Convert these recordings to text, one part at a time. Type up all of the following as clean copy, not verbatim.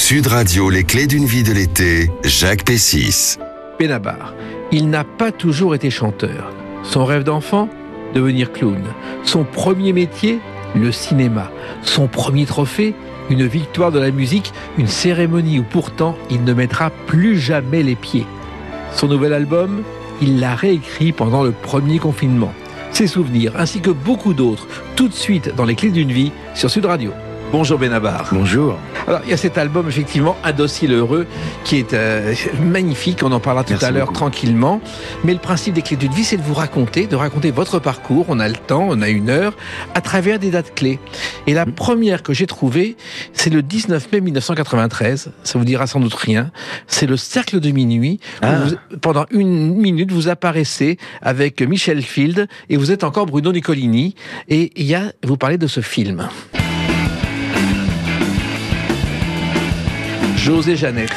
Sud Radio, les clés d'une vie de l'été, Jacques Pessis. Benabar, il n'a pas toujours été chanteur. Son rêve d'enfant, devenir clown. Son premier métier, le cinéma. Son premier trophée, une victoire de la musique, une cérémonie où pourtant il ne mettra plus jamais les pieds. Son nouvel album, il l'a réécrit pendant le premier confinement. Ses souvenirs, ainsi que beaucoup d'autres, tout de suite dans les clés d'une vie sur Sud Radio. Bonjour Benabar. Bonjour. Alors, il y a cet album, effectivement, Indocile Heureux, qui est magnifique. On en parlera tout à l'heure tranquillement. Mais le principe des clés d'une vie, c'est de vous raconter, votre parcours. On a le temps, on a 1 heure, à travers des dates clés. Et la première que j'ai trouvée, c'est le 19 mai 1993. Ça vous dira sans doute rien. C'est le Cercle de Minuit. Pendant 1 minute, vous apparaissez avec Michel Field et vous êtes encore Bruno Nicolini. Et vous parlez de ce film. José Jeannette.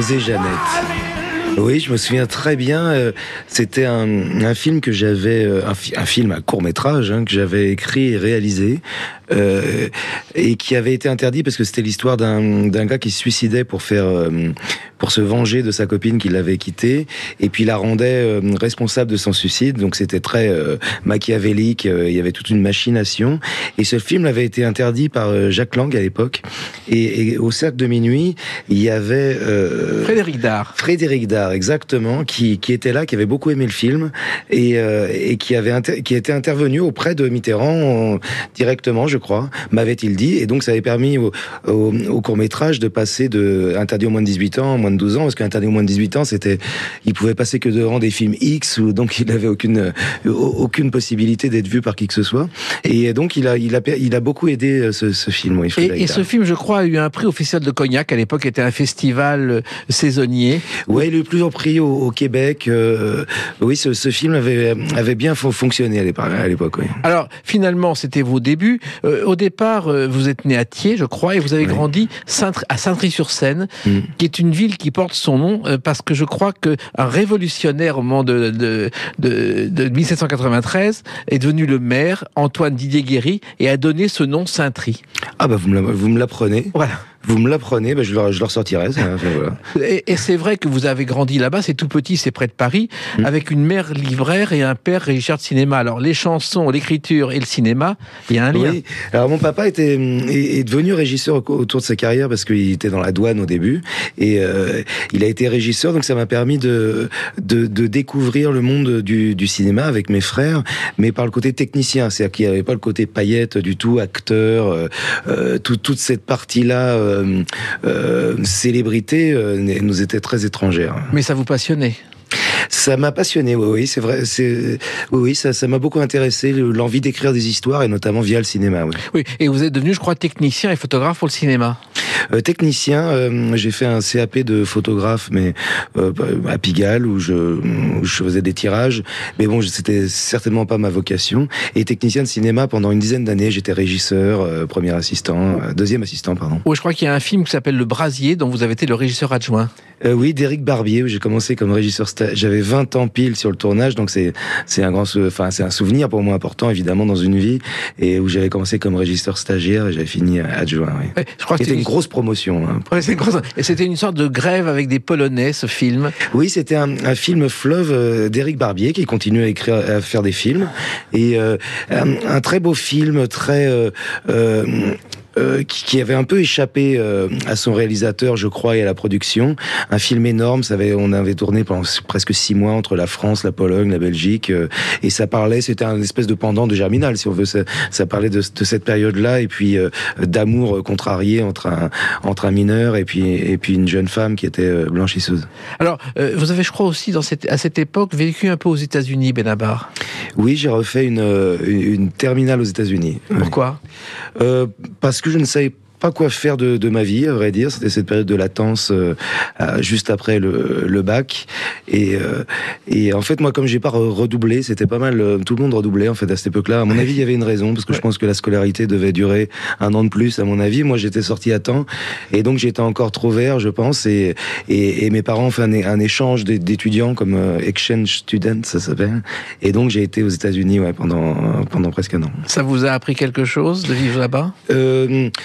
Oui, je me souviens très bien. C'était un film que j'avais, un film à court métrage que j'avais écrit et réalisé, et qui avait été interdit parce que c'était l'histoire d'un gars qui se suicidait pour se venger de sa copine qui l'avait quitté, et puis la rendait responsable de son suicide. Donc c'était très machiavélique. Il y avait toute une machination. Et ce film avait été interdit par Jacques Lang à l'époque. Et au Cercle de Minuit, il y avait Frédéric Dard, exactement, qui était là, qui avait beaucoup aimé le film et qui était intervenu auprès de Mitterrand directement, je crois, m'avait-il dit. Et donc ça avait permis au court-métrage de passer de interdit aux moins de 18 ans, moins de 12 ans, parce qu'interdit aux moins de 18 ans, il pouvait passer que devant des films X, où donc il n'avait aucune possibilité d'être vu par qui que ce soit. Et donc il a beaucoup aidé ce film. Oui, et ce film, je crois, a eu un prix au Festival de Cognac. À l'époque, était un festival saisonnier. Ouais, il a eu plusieurs prix au Québec. Oui, ce film avait bien fonctionné à l'époque. Oui. Alors, finalement, c'était vos débuts. Au départ, vous êtes né à Thiers, je crois, et vous avez grandi à Saintry-sur-Seine, qui est une ville qui porte son nom parce que je crois qu'un révolutionnaire au moment de 1793 est devenu le maire, Antoine Didier Guéry, et a donné ce nom Saintry. Ah bah vous me l'apprenez. Voilà. Vous me l'apprenez, je le ressortirai. Voilà. Et c'est vrai que vous avez grandi là-bas, c'est tout petit, c'est près de Paris, avec une mère libraire et un père régisseur de cinéma. Alors les chansons, l'écriture et le cinéma, il y a un lien. Oui. Alors mon papa est devenu régisseur autour de sa carrière parce qu'il était dans la douane au début, et il a été régisseur, donc ça m'a permis de découvrir le monde du cinéma avec mes frères, mais par le côté technicien, c'est-à-dire qu'il n'y avait pas le côté paillette du tout, acteur, toute cette partie-là. Célébrité nous était très étrangère. Mais ça vous passionnait? Ça m'a passionné, oui, c'est vrai. Ça m'a beaucoup intéressé, l'envie d'écrire des histoires, et notamment via le cinéma. Oui, et vous êtes devenu, je crois, technicien et photographe pour le cinéma. Technicien, j'ai fait un CAP de photographe, mais à Pigalle, où je faisais des tirages. Mais bon, c'était certainement pas ma vocation. Et technicien de cinéma pendant une dizaine d'années, j'étais régisseur, deuxième assistant, pardon. Oui, je crois qu'il y a un film qui s'appelle Le Brasier, dont vous avez été le régisseur adjoint. Oui, d'Éric Barbier, où j'ai commencé comme régisseur. J'avais 20 ans pile sur le tournage, donc c'est un souvenir pour moi important, évidemment, dans une vie, et où j'avais commencé comme régisseur stagiaire et j'avais fini adjoint. Oui. Ouais, je crois que c'était une grosse promotion. Ouais, et c'était une sorte de grève avec des Polonais, ce film. Oui, c'était un film fleuve d'Éric Barbier qui continue à faire des films, et un très beau film, qui avait un peu échappé à son réalisateur, je crois, et à la production. Un film énorme, on avait tourné pendant presque 6 mois entre la France, la Pologne, la Belgique, et c'était un espèce de pendant de Germinal, si on veut. Ça parlait de cette période-là, et puis d'amour contrarié entre un mineur et puis une jeune femme qui était blanchisseuse. Alors, vous avez, je crois aussi, à cette époque, vécu un peu aux États-Unis, Benabar. Oui, j'ai refait une terminale aux États-Unis. Pourquoi ? Parce que je ne savais pas quoi faire de ma vie, à vrai dire. C'était cette période de latence juste après le bac, et en fait moi, comme j'ai pas redoublé, c'était pas mal, tout le monde redoublait en fait à cette époque-là. À mon avis, il y avait une raison, parce que je pense que la scolarité devait durer 1 an de plus, à mon avis. Moi, j'étais sorti à temps, et donc j'étais encore trop vert, je pense, et mes parents ont fait un échange d'étudiants, comme exchange student, ça s'appelle, et donc j'ai été aux États-Unis pendant presque 1 an. Ça vous a appris quelque chose de vivre là-bas ? Pas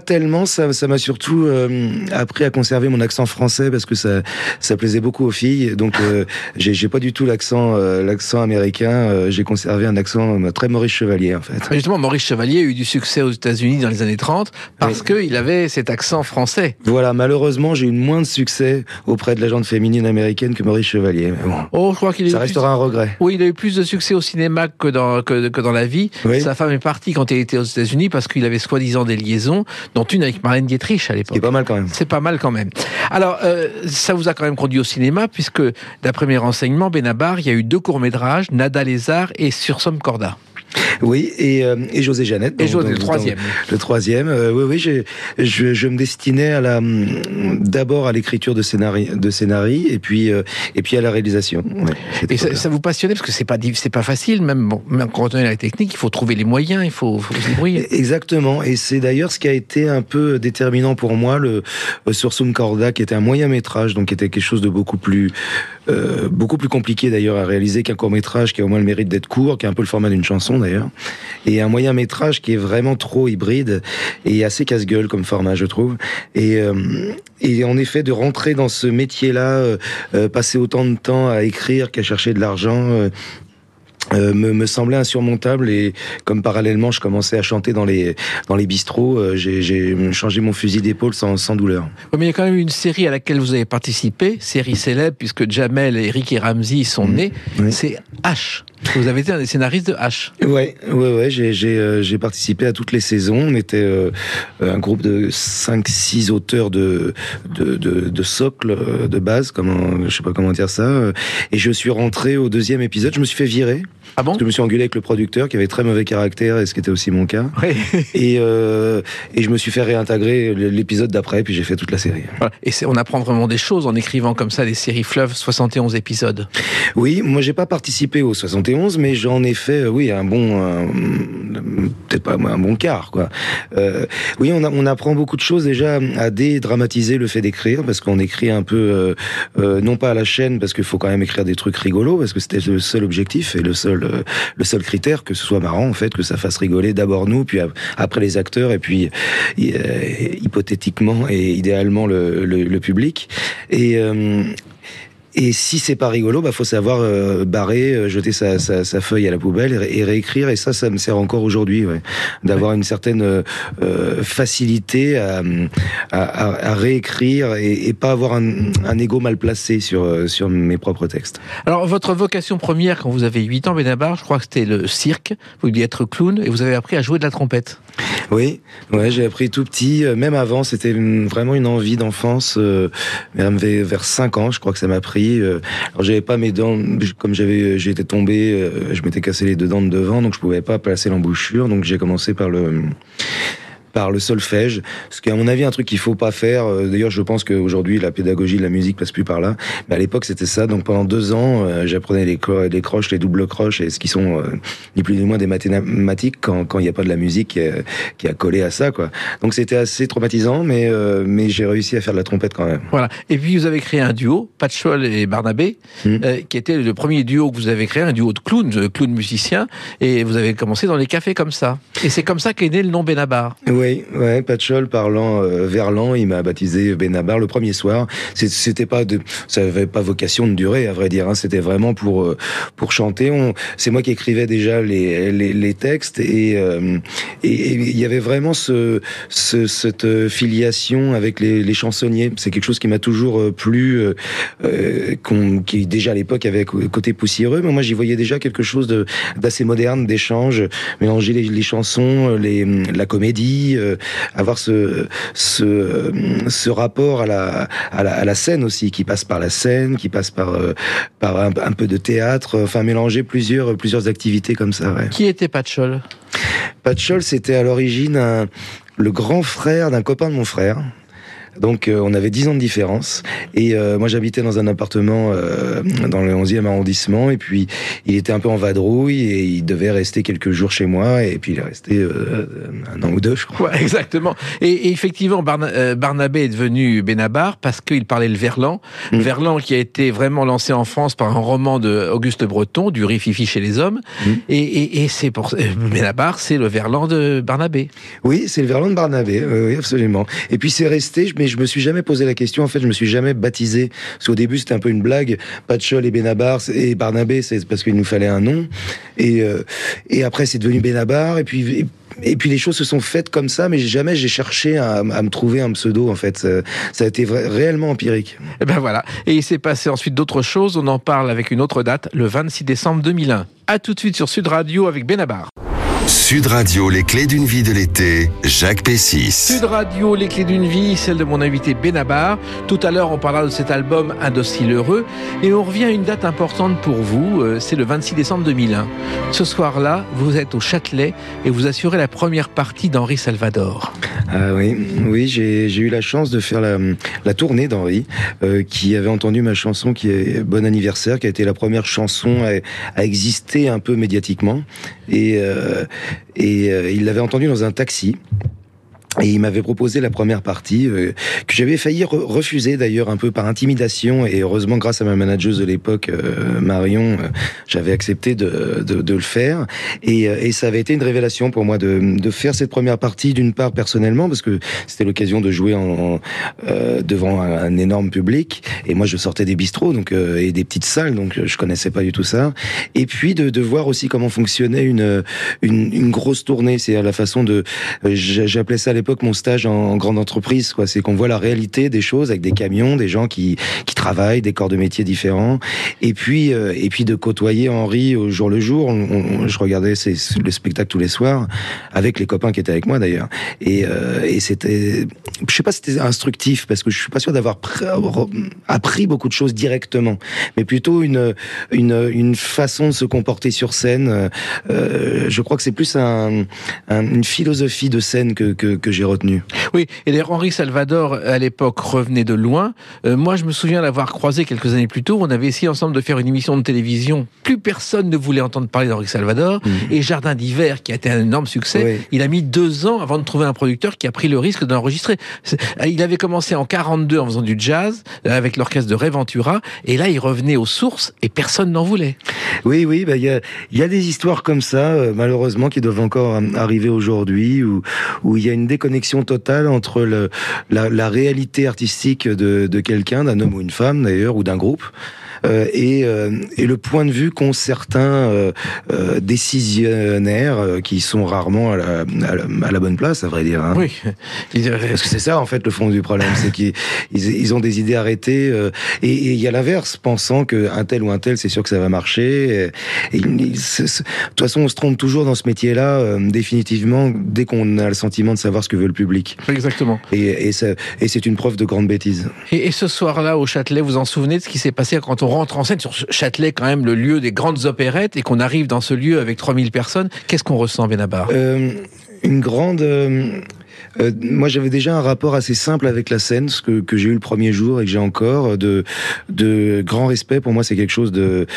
tellement, ça m'a surtout appris à conserver mon accent français parce que ça plaisait beaucoup aux filles. Donc j'ai pas du tout l'accent américain. J'ai conservé un accent très Maurice Chevalier en fait. Justement, Maurice Chevalier a eu du succès aux États-Unis dans les années 30 parce qu'il avait cet accent français. Voilà, malheureusement, j'ai eu moins de succès auprès de la gente féminine américaine que Maurice Chevalier. Mais bon, oh, je crois qu'il ça restera un regret. Oui, il a eu plus de succès au cinéma que dans la vie. Oui. Sa femme est partie quand il était aux États-Unis parce qu'il avait soi-disant des liaisons, dont une avec Marlène Dietrich à l'époque. C'est pas mal quand même. C'est pas mal quand même. Alors, ça vous a quand même conduit au cinéma, puisque, d'après mes renseignements, Benabar, il y a eu 2 courts-métrages, Nada Lézard et Sur Somme Corda. Oui, et José Jeannette. Et José, le troisième. Le troisième, oui, je me destinais d'abord à l'écriture de scénarii, et puis à la réalisation. Ouais, et ça vous passionnait parce que c'est pas facile, même quand on est dans la technique, il faut trouver les moyens, il faut se débrouiller. Exactement, et c'est d'ailleurs ce qui a été un peu déterminant pour moi, sur Somme Corda, qui était un moyen métrage, donc qui était quelque chose de beaucoup plus compliqué d'ailleurs à réaliser qu'un court métrage qui a au moins le mérite d'être court, qui a un peu le format d'une chanson d'ailleurs, et un moyen métrage qui est vraiment trop hybride et assez casse-gueule comme format, je trouve. Et en effet, de rentrer dans ce métier-là, passer autant de temps à écrire qu'à chercher de l'argent, me semblait insurmontable, et comme parallèlement je commençais à chanter dans les bistrots, j'ai changé mon fusil d'épaule sans douleur. Oui, mais il y a quand même une série à laquelle vous avez participé, série célèbre puisque Jamel, Eric et Ramzy sont nés, oui. C'est H. Vous avez été un des scénaristes de H. Ouais, j'ai participé à toutes les saisons. On était un groupe de 5-6 auteurs de socle, de base, je sais pas comment dire ça. Et je suis rentré au 2e épisode, je me suis fait virer. Ah bon ? Parce que je me suis engueulé avec le producteur qui avait très mauvais caractère, et ce qui était aussi mon cas. Oui. Et je me suis fait réintégrer l'épisode d'après, puis j'ai fait toute la série. Voilà. Et on apprend vraiment des choses en écrivant comme ça des séries fleuves, 71 épisodes. Oui, moi j'ai pas participé aux 71, mais j'en ai fait, peut-être pas un bon quart, quoi. Oui, on apprend beaucoup de choses déjà à dédramatiser le fait d'écrire, parce qu'on écrit un peu, non pas à la chaîne, parce qu'il faut quand même écrire des trucs rigolos, parce que c'était le seul objectif et le seul critère, que ce soit marrant en fait, que ça fasse rigoler d'abord nous, puis après les acteurs, et puis hypothétiquement et idéalement le public. Et si c'est pas rigolo, faut savoir barrer, jeter sa feuille à la poubelle et réécrire. Et ça me sert encore aujourd'hui, d'avoir une certaine facilité à réécrire et pas avoir un ego mal placé sur mes propres textes. Alors, votre vocation première, quand vous avez 8 ans, Benabar, je crois que c'était le cirque. Vous vouliez être clown et vous avez appris à jouer de la trompette. Oui, j'ai appris tout petit. Même avant, c'était vraiment une envie d'enfance. Même vers 5 ans, je crois que ça m'a pris. Alors j'avais pas mes dents, comme j'étais tombé, je m'étais cassé les 2 dents de devant, donc je pouvais pas placer l'embouchure. Donc j'ai commencé par le solfège, ce qui est à mon avis un truc qu'il faut pas faire. D'ailleurs, je pense qu'aujourd'hui la pédagogie de la musique passe plus par là. Mais à l'époque, c'était ça. Donc pendant 2 ans, j'apprenais les croches, les doubles croches, et ce qui sont ni plus ni moins des mathématiques quand il n'y a pas de la musique qui a collé à ça, quoi. Donc c'était assez traumatisant, mais j'ai réussi à faire de la trompette quand même. Voilà. Et puis vous avez créé un duo, Patchol et Barnabé, qui était le premier duo que vous avez créé, un duo de clown musicien, et vous avez commencé dans les cafés comme ça. Et c'est comme ça qu'est né le nom Benabar. Oui, Patchol parlant Verlan, il m'a baptisé Benabar le premier soir. Ça avait pas vocation de durer, à vrai dire. C'était vraiment pour chanter. C'est moi qui écrivais déjà les textes, et il y avait vraiment cette filiation avec les chansonniers. C'est quelque chose qui m'a toujours plu, qui déjà à l'époque avait côté poussiéreux, mais moi j'y voyais déjà quelque chose d'assez moderne, d'échange, mélanger les chansons, la comédie. Avoir ce rapport à la scène aussi, qui passe par la scène, qui passe par un peu de théâtre, enfin mélanger plusieurs activités comme ça. Ouais. Qui était Patchol ? Patchol, c'était à l'origine le grand frère d'un copain de mon frère. Donc on avait 10 ans de différence. Et moi j'habitais dans un appartement dans le 11e arrondissement. Et puis il était un peu en vadrouille et il devait rester quelques jours chez moi. Et puis il est resté 1 an ou 2, je crois. Ouais, exactement. Et effectivement, Barnabé est devenu Benabar parce qu'il parlait le verlan. Verlan qui a été vraiment lancé en France par un roman de Auguste Breton, du Rififi chez les hommes. Et c'est pour Benabar, c'est le verlan de Barnabé. Oui, c'est le verlan de Barnabé, oui, absolument. Et puis c'est resté, mais je me suis jamais posé la question, en fait, je me suis jamais baptisé. Parce qu'au début, c'était un peu une blague. Patchol et Benabar, et Barnabé, c'est parce qu'il nous fallait un nom. Et après, c'est devenu Benabar, et puis les choses se sont faites comme ça, mais jamais j'ai cherché à me trouver un pseudo, en fait. Ça a été réellement empirique. Et ben voilà. Et il s'est passé ensuite d'autres choses. On en parle avec une autre date, le 26 décembre 2001. À tout de suite sur Sud Radio avec Benabar. Sud Radio, les clés d'une vie de l'été, Jacques Pessis. Sud Radio, les clés d'une vie, celle de mon invité Benabar. Tout à l'heure, on parlera de cet album Indocile Heureux. Et on revient à une date importante pour vous, c'est le 26 décembre 2001. Ce soir-là, vous êtes au Châtelet et vous assurez la première partie d'Henri Salvador. Ah oui, j'ai eu la chance de faire la tournée d'Henri, qui avait entendu ma chanson qui est Bon anniversaire, qui a été la première chanson à exister un peu médiatiquement. Et il l'avait entendu dans un taxi. Et il m'avait proposé la première partie, que j'avais failli refuser d'ailleurs un peu par intimidation, et heureusement grâce à ma manageuse de l'époque, Marion, j'avais accepté de le faire, et ça avait été une révélation pour moi de faire cette première partie, d'une part personnellement, parce que c'était l'occasion de jouer devant un énorme public, et moi je sortais des bistrots donc et des petites salles, donc je connaissais pas du tout ça, et puis de voir aussi comment fonctionnait une grosse tournée, c'est à la façon de, j'appelais ça à l'époque mon stage en grande entreprise, quoi. C'est qu'on voit la réalité des choses avec des camions, des gens qui travaillent, des corps de métiers différents, et puis de côtoyer Henri au jour le jour. Je regardais le spectacle tous les soirs avec les copains qui étaient avec moi d'ailleurs, et c'était, je sais pas si c'était instructif parce que je suis pas sûr d'avoir appris beaucoup de choses directement, mais plutôt une façon de se comporter sur scène. Je crois que c'est plus une philosophie de scène que j'ai retenu. Oui, et d'ailleurs Henri Salvador à l'époque revenait de loin. Moi je me souviens l'avoir croisé quelques années plus tôt. On avait essayé ensemble de faire une émission de télévision. Plus personne ne voulait entendre parler d'Henri Salvador. Et Jardin d'hiver, qui a été un énorme succès, il a mis 2 ans avant de trouver un producteur qui a pris le risque d'enregistrer. Il avait commencé en 42 en faisant du jazz avec l'orchestre de Ray Ventura, et là il revenait aux sources et personne n'en voulait. Oui, bah il y a des histoires comme ça, malheureusement, qui doivent encore arriver aujourd'hui, où il y a une déconnexion totale entre la réalité artistique de quelqu'un, d'un homme ou une femme d'ailleurs, ou d'un groupe, et le point de vue qu'ont certains décisionnaires qui sont rarement à la bonne place, à vrai dire. Hein. Oui. Parce que c'est ça, en fait, le fond du problème. C'est qu'ils ont des idées arrêtées. Et il y a l'inverse, pensant qu'un tel ou un tel, c'est sûr que ça va marcher. De toute façon, on se trompe toujours dans ce métier-là, définitivement, dès qu'on a le sentiment de savoir ce que veut le public. Exactement. Et c'est une preuve de grande bêtise. Et ce soir-là, au Châtelet, vous en souvenez de ce qui s'est passé quand on rentre en scène sur Châtelet, quand même le lieu des grandes opérettes, et qu'on arrive dans ce lieu avec 3000 personnes? Qu'est-ce qu'on ressent, Benabar? Une grande... moi, j'avais déjà un rapport assez simple avec la scène, ce que j'ai eu le premier jour et que j'ai encore, de grand respect. Pour moi, c'est quelque chose de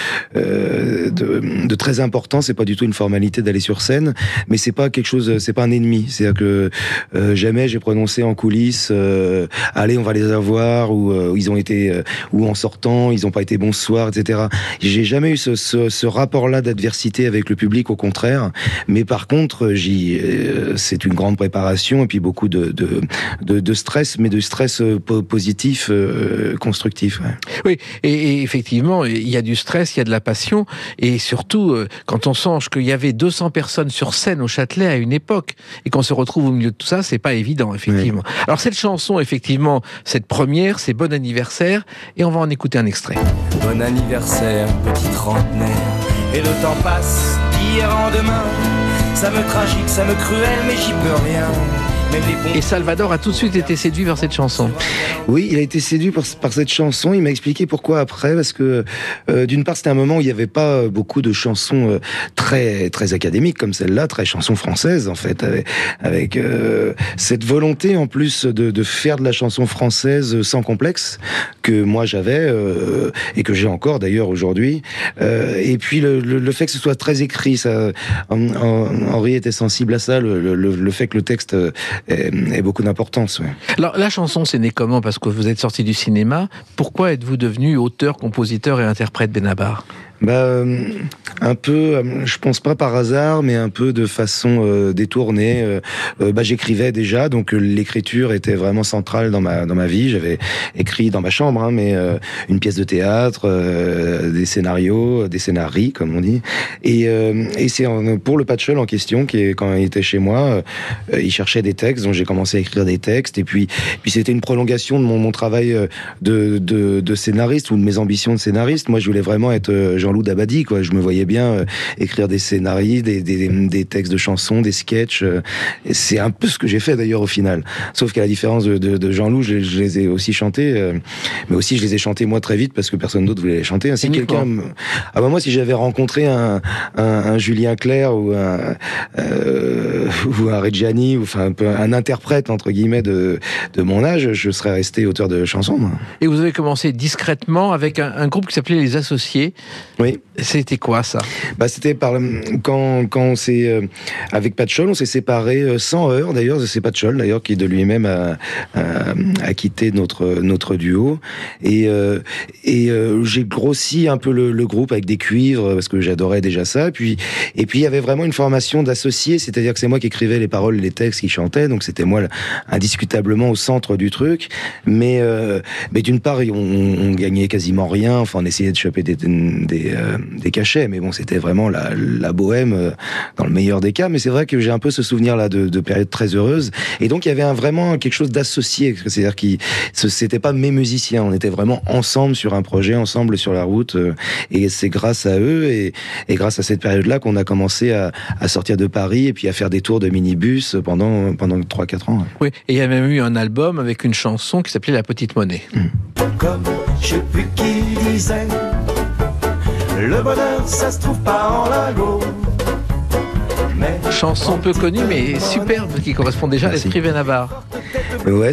très important. C'est pas du tout une formalité d'aller sur scène, mais c'est pas quelque chose, c'est pas un ennemi. C'est-à-dire que jamais j'ai prononcé en coulisses, allez, on va les avoir, ou ils ont été, ou en sortant, ils ont pas été bons ce soir, etc. J'ai jamais eu ce rapport-là d'adversité avec le public, au contraire. Mais par contre, c'est une grande préparation et puis beaucoup de stress, mais de stress positif, constructif. Ouais. Oui, et effectivement, il y a du stress, il y a de la passion, et surtout, quand on songe qu'il y avait 200 personnes sur scène au Châtelet à une époque, et qu'on se retrouve au milieu de tout ça, c'est pas évident, effectivement. Oui. Alors cette chanson, effectivement, cette première, c'est Bon anniversaire, et on va en écouter un extrait. Bon anniversaire, petit trentenaire, et le temps passe d'hier en demain. Ça me tragique, ça me cruel, mais j'y peux rien. Et Salvador a tout de suite été séduit vers cette chanson. Oui, il a été séduit par cette chanson. Il m'a expliqué pourquoi après, parce que d'une part, c'était un moment où il n'y avait pas beaucoup de chansons très très académiques comme celle-là, très chansons françaises en fait, avec cette volonté en plus de faire de la chanson française sans complexe que moi j'avais et que j'ai encore d'ailleurs aujourd'hui. Et puis le fait que ce soit très écrit, ça, Henri était sensible à ça, le fait que le texte ait beaucoup d'importance. Ouais. Alors la chanson, c'est né comment ? Parce que vous êtes sorti du cinéma. Pourquoi êtes-vous devenu auteur, compositeur et interprète Benabar ? Un peu, je pense pas par hasard, mais un peu de façon détournée. J'écrivais déjà, donc l'écriture était vraiment centrale dans ma vie. J'avais écrit dans ma chambre, mais une pièce de théâtre, des scénarios, des scénarii, comme on dit. Et c'est pour le Patchel en question, quand il était chez moi, il cherchait des textes, donc j'ai commencé à écrire des textes. Et puis c'était une prolongation de mon travail de scénariste ou de mes ambitions de scénariste. Moi, je voulais vraiment être Jean-Loup Dabadi, quoi. Je me voyais bien écrire des scénarios, des textes de chansons, des sketchs. C'est un peu ce que j'ai fait d'ailleurs au final. Sauf qu'à la différence de Jean-Loup, je les ai aussi chantés, mais aussi je les ai chantés moi très vite parce que personne d'autre voulait les chanter. Si quelqu'un, moi, si j'avais rencontré un Julien Clerc ou un Reggiani, ou enfin un interprète entre guillemets de mon âge, je serais resté auteur de chansons. Moi. Et vous avez commencé discrètement avec un groupe qui s'appelait Les Associés. Oui. C'était quoi ça ? C'était quand on s'est avec Patchol, on s'est séparés sans heurts d'ailleurs. C'est Patchol d'ailleurs qui de lui-même a quitté notre duo et j'ai grossi un peu le groupe avec des cuivres parce que j'adorais déjà ça. Et puis il y avait vraiment une formation d'associés, c'est-à-dire que c'est moi qui écrivais les paroles, les textes, qui chantais, donc c'était moi indiscutablement au centre du truc. Mais d'une part on gagnait quasiment rien. Enfin on essayait de choper des cachets, mais bon, c'était vraiment la bohème dans le meilleur des cas. Mais c'est vrai que j'ai un peu ce souvenir-là de période très heureuse. Et donc, il y avait vraiment quelque chose d'associé. C'est-à-dire c'était pas mes musiciens. On était vraiment ensemble sur un projet, ensemble sur la route. Et c'est grâce à eux et grâce à cette période-là qu'on a commencé à sortir de Paris et puis à faire des tours de minibus pendant 3-4 ans. Oui, et il y a même eu un album avec une chanson qui s'appelait La Petite Monnaie. Comme je sais plus qui disait, le bonheur, ça se trouve pas en lago. Chanson peu connue, mais superbe, qui correspond déjà à l'esprit Benabar. Ouais,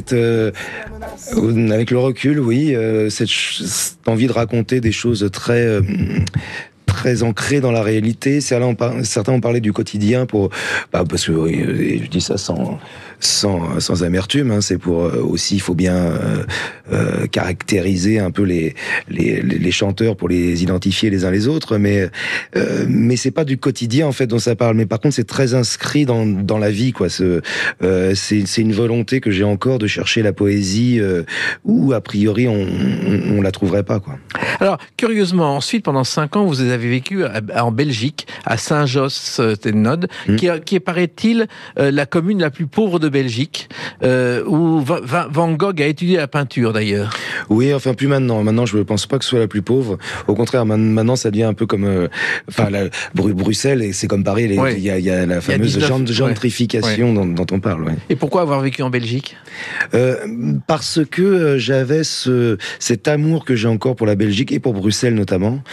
avec le recul, oui, cette envie de raconter des choses très ancrées dans la réalité. Certains ont parlé du quotidien parce que je dis ça sans amertume, c'est pour aussi, il faut bien caractériser un peu les chanteurs pour les identifier les uns les autres, mais c'est pas du quotidien en fait dont ça parle, mais par contre c'est très inscrit dans la vie, quoi. C'est une volonté que j'ai encore de chercher la poésie où a priori on la trouverait pas, quoi. Alors curieusement, ensuite pendant 5 ans vous avez vécu en Belgique, à Saint-Josse-ten-Noode, qui est, paraît-il, la commune la plus pauvre de Belgique, où Van Gogh a étudié la peinture d'ailleurs. Oui, enfin plus maintenant. Maintenant, je ne pense pas que ce soit la plus pauvre. Au contraire, maintenant, ça devient un peu comme, Bruxelles, et c'est comme Paris. Il y a la fameuse gentrification dont on parle. Ouais. Et pourquoi avoir vécu en Belgique ? Parce que j'avais cet amour que j'ai encore pour la Belgique et pour Bruxelles notamment.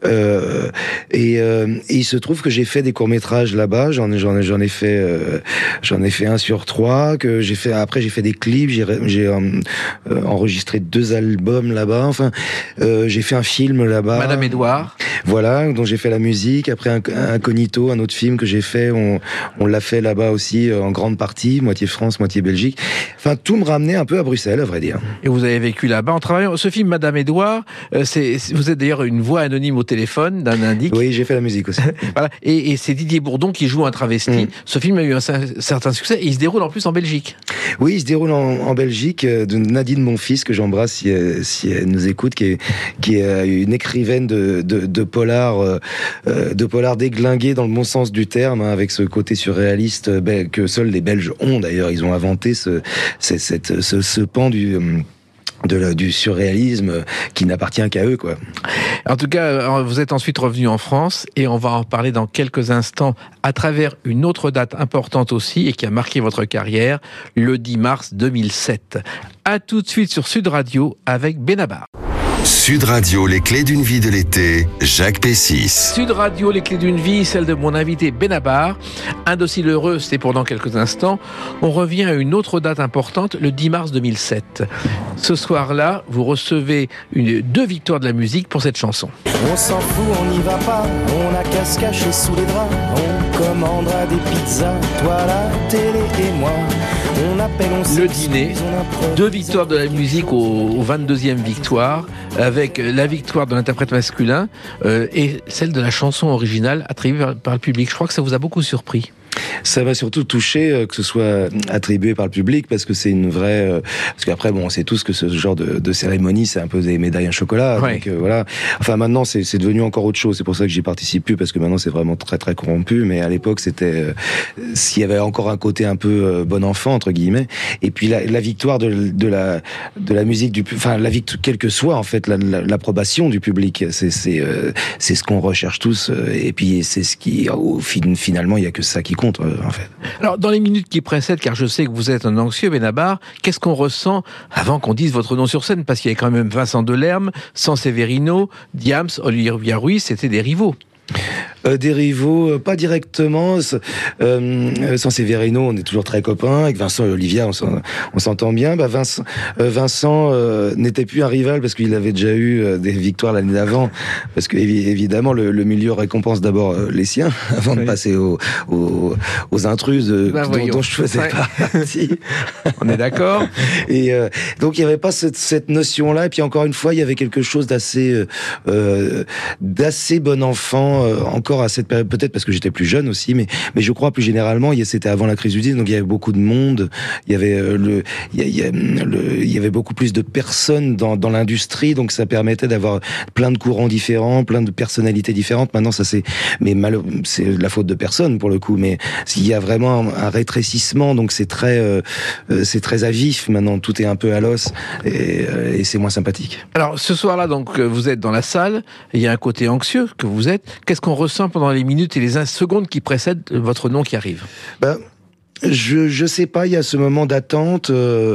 Et il se trouve que j'ai fait des courts-métrages là-bas. J'en ai fait 1 sur 3. Que j'ai fait. Après, j'ai fait des clips. J'ai enregistré 2 albums là-bas. Enfin, j'ai fait un film là-bas. Madame Édouard. Voilà, dont j'ai fait la musique. Après, Incognito, un autre film que j'ai fait. On l'a fait là-bas aussi en grande partie, moitié France, moitié Belgique. Enfin, tout me ramenait un peu à Bruxelles, à vrai dire. Et vous avez vécu là-bas en travaillant. Ce film, Madame Édouard, vous êtes d'ailleurs une voix anonyme au téléphone d'un indique. Oui, j'ai fait la musique aussi. Voilà. Et c'est Didier Bourdon qui joue un travesti. Ce film a eu un certain succès et il se déroule en plus en Belgique. Oui, il se déroule en Belgique, de Nadine Monfils, que j'embrasse si elle nous écoute, qui est une écrivaine de polar déglingué dans le bon sens du terme, avec ce côté surréaliste que seuls les Belges ont d'ailleurs. Ils ont inventé ce pan du surréalisme qui n'appartient qu'à eux, quoi. En tout cas, vous êtes ensuite revenu en France et on va en parler dans quelques instants à travers une autre date importante aussi et qui a marqué votre carrière, le 10 mars 2007. À tout de suite sur Sud Radio avec Benabar. Sud Radio, les clés d'une vie de l'été, Jacques Pessis. Sud Radio, les clés d'une vie, celle de mon invité Benabar. Indocile heureux, c'est pour dans quelques instants. On revient à une autre date importante, le 10 mars 2007. Ce soir-là, vous recevez 2 victoires de la musique pour cette chanson. On s'en fout, on n'y va pas, on a qu'à se cacher sous les draps. On commandera des pizzas, toi la télé et moi. On appelle, on le dîner, 2 victoires de la musique au 22e victoire, avec la victoire de l'interprète masculin et celle de la chanson originale attribuée par le public. Je crois que ça vous a beaucoup surpris. Ça m'a surtout touché que ce soit attribué par le public, parce que c'est une vraie... parce qu'après, bon, on sait tous que ce genre de cérémonie, c'est un peu des médailles en chocolat. Ouais. Donc voilà. Enfin, maintenant, c'est devenu encore autre chose. C'est pour ça que j'y participe plus, parce que maintenant, c'est vraiment très, très corrompu. Mais à l'époque, c'était... s'il y avait encore un côté un peu bon enfant, entre guillemets. Et puis, la victoire de la musique enfin, la victoire, quelle que soit, en fait, l'approbation du public. C'est ce qu'on recherche tous. Et puis, c'est ce qui... finalement, il n'y a que ça qui compte. En fait. Alors, dans les minutes qui précèdent, car je sais que vous êtes un anxieux, Benabar, qu'est-ce qu'on ressent avant qu'on dise votre nom sur scène? Parce qu'il y avait quand même Vincent Delerme, Sanseverino, Diams, Olivia Ruiz, c'était des rivaux. Des rivaux, pas directement. Sanseverino, on est toujours très copains. Avec Vincent et Olivia, on s'entend bien. Vincent n'était plus un rival parce qu'il avait déjà eu des victoires l'année d'avant. Parce que évidemment, le milieu récompense d'abord les siens avant de passer aux intrus dont je faisais partie. On est d'accord. Et donc il y avait pas cette notion-là. Et puis encore une fois, il y avait quelque chose d'assez bon enfant encore à cette période, peut-être parce que j'étais plus jeune aussi, mais je crois plus généralement, c'était avant la crise du 10, donc il y avait beaucoup de monde, il y avait il y avait beaucoup plus de personnes dans l'industrie, donc ça permettait d'avoir plein de courants différents, plein de personnalités différentes. Maintenant, ça c'est la faute de personne pour le coup, mais il y a vraiment un rétrécissement, donc c'est très à vif maintenant, tout est un peu à l'os et c'est moins sympathique. Alors ce soir-là, donc vous êtes dans la salle, il y a un côté anxieux que vous êtes. Qu'est-ce qu'on ressent pendant les minutes et les secondes qui précèdent votre nom qui arrive? Je sais pas, il y a ce moment d'attente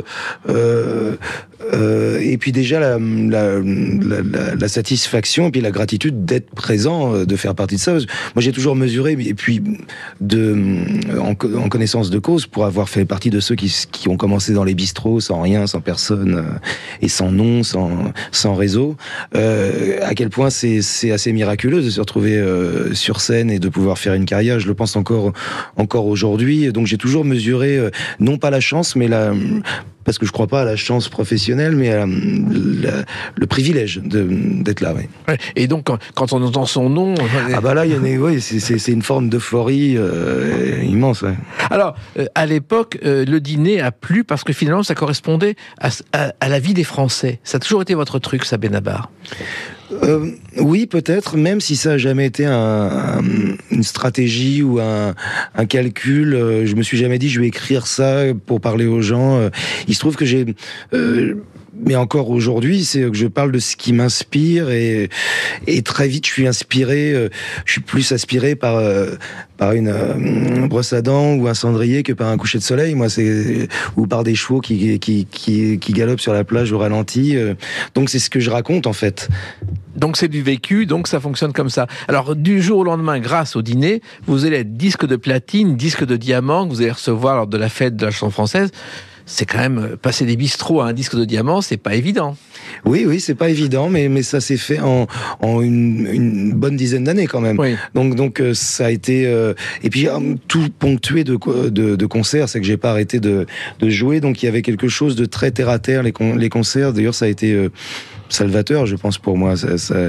et puis déjà la satisfaction et puis la gratitude d'être présent, de faire partie de ça. Moi, j'ai toujours mesuré, et puis en connaissance de cause, pour avoir fait partie de ceux qui ont commencé dans les bistrots sans rien, sans personne et sans nom, sans réseau, à quel point c'est assez miraculeux de se retrouver sur scène et de pouvoir faire une carrière. Je le pense encore aujourd'hui. Donc j'ai toujours mesuré non pas la chance, mais parce que je crois pas à la chance professionnelle, mais à le privilège d'être là. Ouais. Ouais, et donc, quand on entend son nom... là, c'est une forme d'euphorie immense. Ouais. Alors, à l'époque, le dîner a plu parce que finalement, ça correspondait à la vie des Français. Ça a toujours été votre truc, ça, Benabar? Oui, peut-être, même si ça n'a jamais été une stratégie ou un calcul. Je me suis jamais dit je vais écrire ça pour parler aux gens. Il se trouve que mais encore aujourd'hui, c'est que je parle de ce qui m'inspire et très vite je suis inspiré. Je suis plus aspiré par une brosse à dents ou un cendrier que par un coucher de soleil. Moi, ou par des chevaux qui galopent sur la plage au ralenti. Donc c'est ce que je raconte en fait. Donc c'est du vécu, donc ça fonctionne comme ça. Alors du jour au lendemain, grâce au dîner, vous allez être disque de platine, disque de diamant que vous allez recevoir lors de la fête de la chanson française. C'est quand même, passer des bistrots à un disque de diamant, c'est pas évident. Oui, c'est pas évident, mais ça s'est fait en une bonne dizaine d'années quand même. Oui. Donc ça a été et puis tout ponctué de concerts, c'est que j'ai pas arrêté de jouer, donc il y avait quelque chose de très terre à terre. Les concerts, d'ailleurs, ça a été salvateur, je pense, pour moi.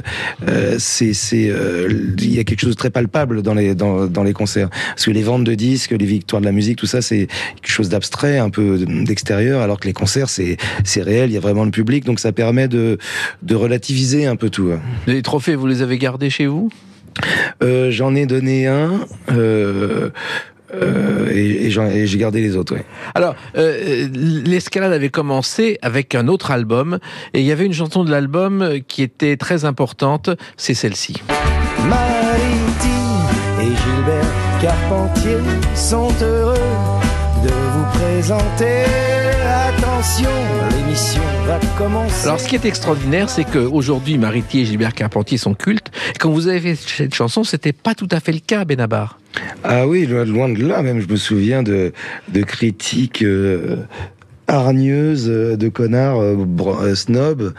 Il y a quelque chose de très palpable dans les concerts, parce que les ventes de disques, les victoires de la musique, tout ça, c'est quelque chose d'abstrait, un peu d'extérieur, alors que les concerts, c'est réel, il y a vraiment le public, donc ça permet de relativiser un peu tout. Les trophées, vous les avez gardés chez vous? J'en ai donné un. et j'ai gardé les autres. Ouais. Alors, l'escalade avait commencé avec un autre album, et il y avait une chanson de l'album qui était très importante, c'est celle-ci. Mariti et Gilbert Carpentier sont heureux de vous présenter. Attention, l'émission va commencer. Alors, ce qui est extraordinaire, c'est qu'aujourd'hui, Mariti et Gilbert Carpentier sont cultes. Et quand vous avez fait cette chanson, c'était pas tout à fait le cas, Benabar. Ah oui, loin de là, même je me souviens de critiques hargneuses, de connards snobs,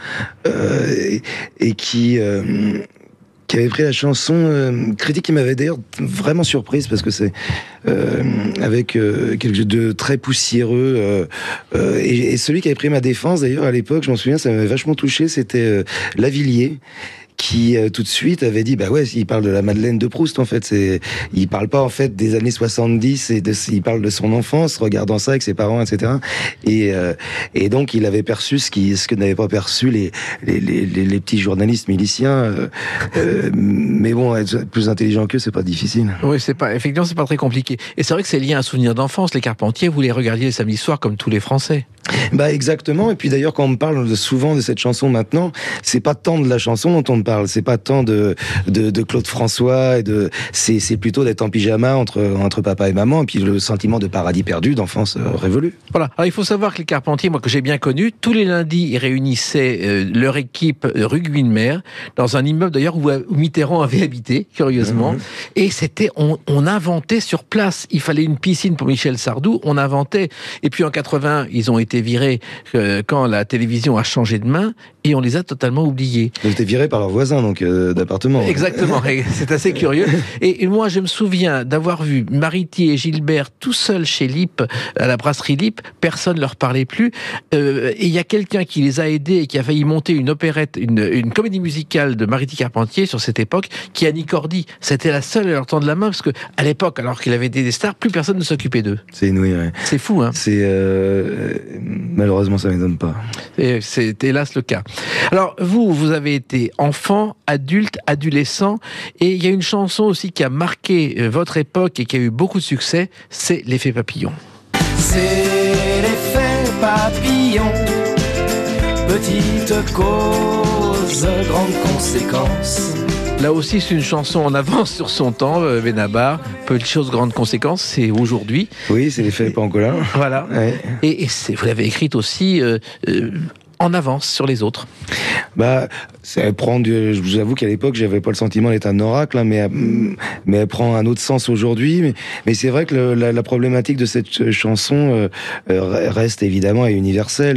et qui avait pris la chanson, critique qui m'avait d'ailleurs vraiment surprise parce que c'est avec quelque chose de très poussiéreux, et celui qui avait pris ma défense d'ailleurs à l'époque, je m'en souviens, ça m'avait vachement touché, c'était Lavilliers, qui tout de suite avait dit bah ouais, il parle de la Madeleine de Proust en fait, il parle pas en fait des années 70 il parle de son enfance regardant ça avec ses parents, etc. Et donc il avait perçu ce que n'avaient pas perçu les petits journalistes miliciens, mais bon, être plus intelligent qu'eux, c'est pas difficile. Oui, effectivement c'est pas très compliqué, et c'est vrai que c'est lié à un souvenir d'enfance. Les Carpentiers, vous les regardiez les samedis soirs comme tous les Français. Bah exactement, et puis d'ailleurs quand on me parle souvent de cette chanson maintenant, c'est pas tant de la chanson dont on me parle, c'est pas tant de Claude François, c'est plutôt d'être en pyjama entre papa et maman, et puis le sentiment de paradis perdu, d'enfance révolue. Voilà, alors il faut savoir que les Carpentiers, moi que j'ai bien connu, tous les lundis ils réunissaient leur équipe rue Guilmer, dans un immeuble d'ailleurs où Mitterrand avait habité, curieusement, et on inventait sur place, il fallait une piscine pour Michel Sardou, on inventait, et puis en 80 ils ont été virés quand la télévision a changé de main, et on les a totalement oubliés. Ils ont été virés par leurs voisins, donc d'appartement. Exactement, c'est assez curieux. Et moi, je me souviens d'avoir vu Mariti et Gilbert tout seuls chez Lippe, à la brasserie Lippe, personne ne leur parlait plus, et il y a quelqu'un qui les a aidés et qui a failli monter une opérette, une comédie musicale de Mariti Carpentier sur cette époque, qui est Annie Cordy. C'était la seule à leur tendre la main, parce que à l'époque, alors qu'il avait des stars, plus personne ne s'occupait d'eux. C'est inouï, ouais. C'est fou, hein. Malheureusement, ça ne m'étonne pas. Et c'est hélas le cas. Alors, vous avez été enfant, adulte, adolescent, et il y a une chanson aussi qui a marqué votre époque et qui a eu beaucoup de succès, c'est l'effet papillon. C'est l'effet papillon, petite cause, grande conséquence. Là aussi, c'est une chanson en avance sur son temps, Benabar. Petite chose, grande conséquence, c'est aujourd'hui. Oui, c'est l'effet Pangolin. Voilà. Ouais. Et vous l'avez écrite aussi en avance sur les autres. Bah, je vous avoue qu'à l'époque, j'avais pas le sentiment d'être un oracle, hein, mais elle prend un autre sens aujourd'hui. Mais c'est vrai que la problématique de cette chanson reste évidemment universelle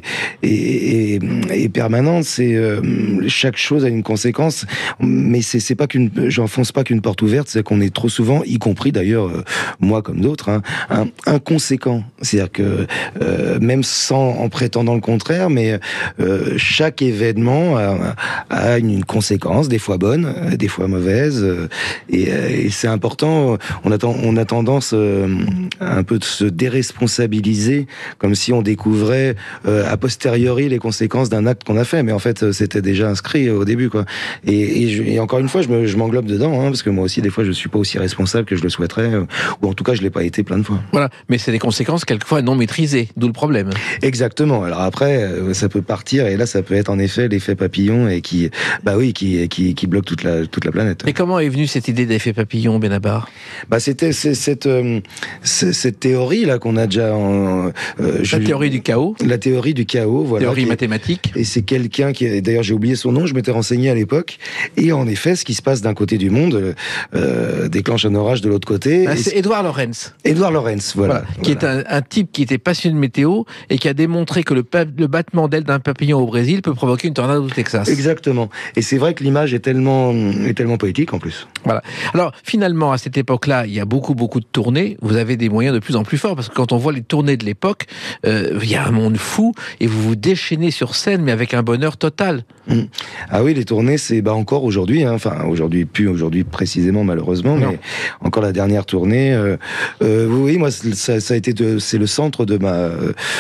et permanente. C'est chaque chose a une conséquence, mais c'est pas j'enfonce pas qu'une porte ouverte. C'est qu'on est trop souvent, y compris d'ailleurs moi comme d'autres, hein, inconséquent. C'est-à-dire que même en prétendant le contraire, mais chaque événement a une conséquence, des fois bonne, des fois mauvaise, et c'est important. On a tendance un peu de se déresponsabiliser, comme si on découvrait a posteriori les conséquences d'un acte qu'on a fait, mais en fait c'était déjà inscrit au début, quoi. Et encore une fois, je m'englobe dedans, hein, parce que moi aussi des fois je suis pas aussi responsable que je le souhaiterais, ou en tout cas je l'ai pas été plein de fois. Voilà, mais c'est des conséquences quelquefois non maîtrisées, d'où le problème. Exactement. Alors après, ça peut partir, et là ça peut être en effet l'effet papillon, et qui bloque toute la planète. Et comment est venue cette idée d'effet papillon, Benabar? C'était cette théorie là qu'on a déjà la théorie du chaos. La théorie du chaos, voilà. Théorie mathématique. Et c'est quelqu'un d'ailleurs j'ai oublié son nom, je m'étais renseigné à l'époque, et en effet ce qui se passe d'un côté du monde déclenche un orage de l'autre côté. C'est Édouard Lorenz. Édouard Lorenz, voilà. Qui est un type qui était passionné de météo et qui a démontré que le battement d'aile d'un papillon au Brésil peut provoquer une tornade au Texas. Exactement. Et c'est vrai que l'image est tellement poétique en plus. Voilà. Alors finalement, à cette époque-là, il y a beaucoup de tournées. Vous avez des moyens de plus en plus forts, parce que quand on voit les tournées de l'époque, il y a un monde fou et vous vous déchaînez sur scène, mais avec un bonheur total. Ah oui, les tournées, c'est encore aujourd'hui, hein, enfin plus aujourd'hui précisément malheureusement, mais encore la dernière tournée. Oui, moi ça a été c'est le centre de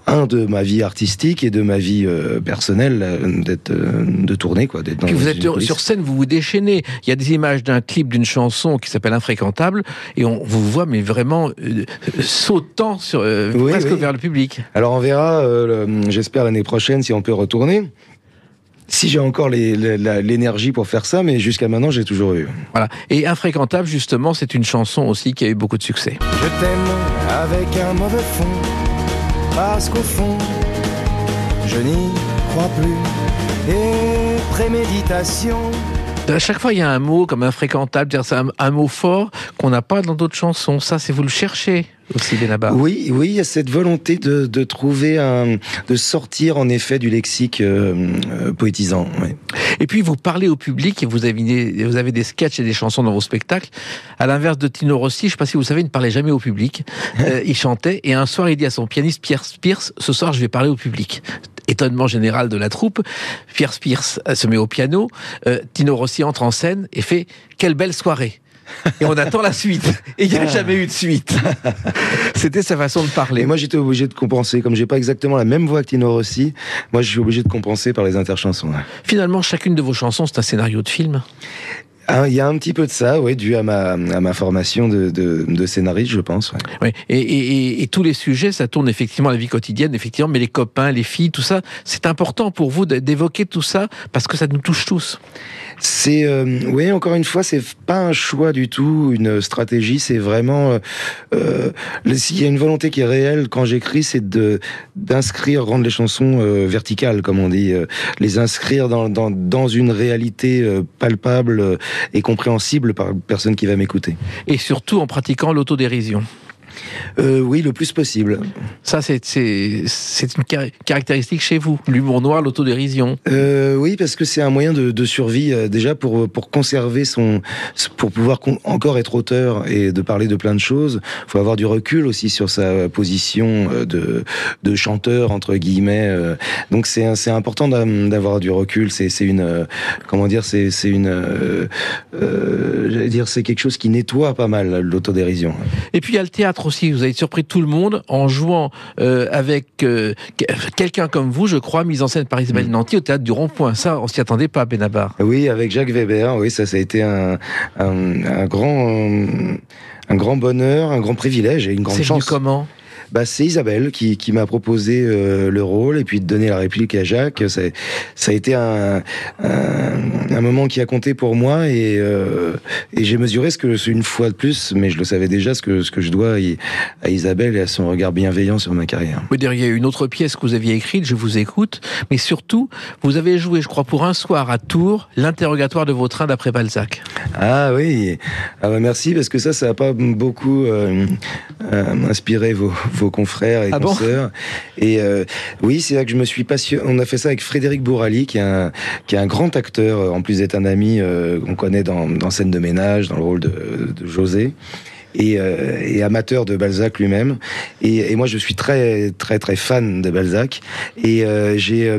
de ma vie artistique et de ma vie personnelle, de tourner, quoi. D'être dans. Puis vous êtes sur scène, vous vous déchaînez. Il y a des images d'un clip d'une chanson qui s'appelle Infréquentable, et on vous voit, mais vraiment sautant presque vers le public. Alors on verra, j'espère l'année prochaine, si on peut retourner. Si j'ai encore l'énergie pour faire ça, mais jusqu'à maintenant, j'ai toujours eu. Voilà. Et Infréquentable, justement, c'est une chanson aussi qui a eu beaucoup de succès. Je t'aime avec un mauvais fond, parce qu'au fond, je n'y crois plus. Et préméditation. À chaque fois, il y a un mot comme infréquentable, c'est un mot fort qu'on n'a pas dans d'autres chansons. Ça, c'est vous le cherchez aussi, Benabar. Oui, il y a cette volonté de trouver de sortir en effet du lexique poétisant. Oui. Et puis, vous parlez au public et vous avez des sketchs et des chansons dans vos spectacles. À l'inverse de Tino Rossi, je ne sais pas si vous savez, il ne parlait jamais au public. Il chantait et un soir, il dit à son pianiste Pierre Pierce, ce soir, je vais parler au public. Étonnement général de la troupe, Pierre Pierce se met au piano, Tino Rossi entre en scène et fait « Quelle belle soirée !» Et on attend la suite. Et il n'y a jamais eu de suite. C'était sa façon de parler. Et moi, j'étais obligé de compenser. Comme j'ai pas exactement la même voix que Tino Rossi, moi, je suis obligé de compenser par les interchansons. Finalement, chacune de vos chansons, c'est un scénario de film. Il y a un petit peu de ça, oui, dû à ma formation de scénariste, je pense. Ouais. Oui. Et tous les sujets, ça tourne effectivement à la vie quotidienne, effectivement, mais les copains, les filles, tout ça, c'est important pour vous d'évoquer tout ça parce que ça nous touche tous. C'est, oui, encore une fois, c'est pas un choix du tout, une stratégie, c'est vraiment, s'il y a une volonté qui est réelle quand j'écris, c'est d'inscrire, rendre les chansons verticales, comme on dit, les inscrire dans une réalité palpable et compréhensible par la personne qui va m'écouter. Et surtout en pratiquant l'autodérision. Oui, le plus possible. Ça, c'est une caractéristique chez vous, l'humour noir, l'autodérision. Oui, parce que c'est un moyen de survie, déjà pour conserver pour pouvoir encore être auteur et de parler de plein de choses. Il faut avoir du recul aussi sur sa position de chanteur, entre guillemets. Donc c'est important d'avoir du recul. C'est comment dire, j'allais dire, c'est quelque chose qui nettoie pas mal l'autodérision. Et puis il y a le théâtre aussi. Vous avez surpris tout le monde en jouant avec quelqu'un comme vous, je crois, mise en scène par Isabelle Nanty au Théâtre du Rond-Point. Ça, on s'y attendait pas, Benabar. Oui, avec Jacques Weber. Oui, ça a été un grand bonheur, un grand privilège et une grande chance. C'est venu comment ? C'est Isabelle qui m'a proposé le rôle et puis de donner la réplique à Jacques. Ça a été un moment qui a compté pour moi et j'ai mesuré une fois de plus, mais je le savais déjà, ce que je dois à Isabelle et à son regard bienveillant sur ma carrière. Oui, il y a une autre pièce que vous aviez écrite, Je vous écoute, mais surtout, vous avez joué, je crois, pour un soir à Tours, l'interrogatoire de Vautrin d'après Balzac. Ah oui, merci, parce que ça a pas beaucoup inspiré vos confrères et consoeurs. Et oui, c'est là que je me suis passionné. On a fait ça avec Frédéric Bourali, qui est un grand acteur, en plus d'être un ami qu'on connaît dans Scène de ménage, dans le rôle de José. Et amateur de Balzac lui-même. Et moi, je suis très, très, très fan de Balzac. Et j'ai